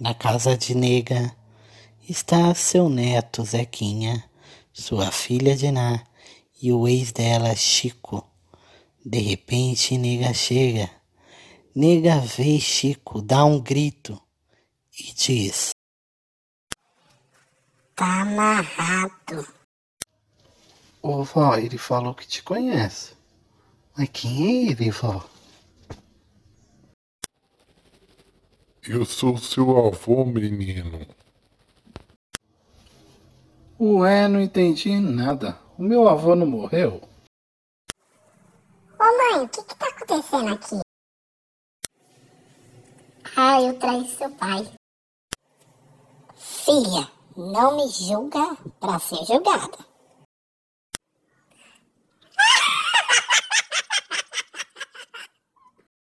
Na casa de nega está seu neto Zequinha, sua filha Diná e o ex dela Chico. De repente nega chega. Nega vê Chico, dá um grito e diz: Tá amarrado. Ô vó, ele falou que te conhece. Mas quem é ele, vó? Eu sou seu avô, menino. Ué, não entendi nada. O meu avô não morreu? Ô mãe, o que tá acontecendo aqui? Ah, eu traí seu pai. Filha, não me julga pra ser julgada.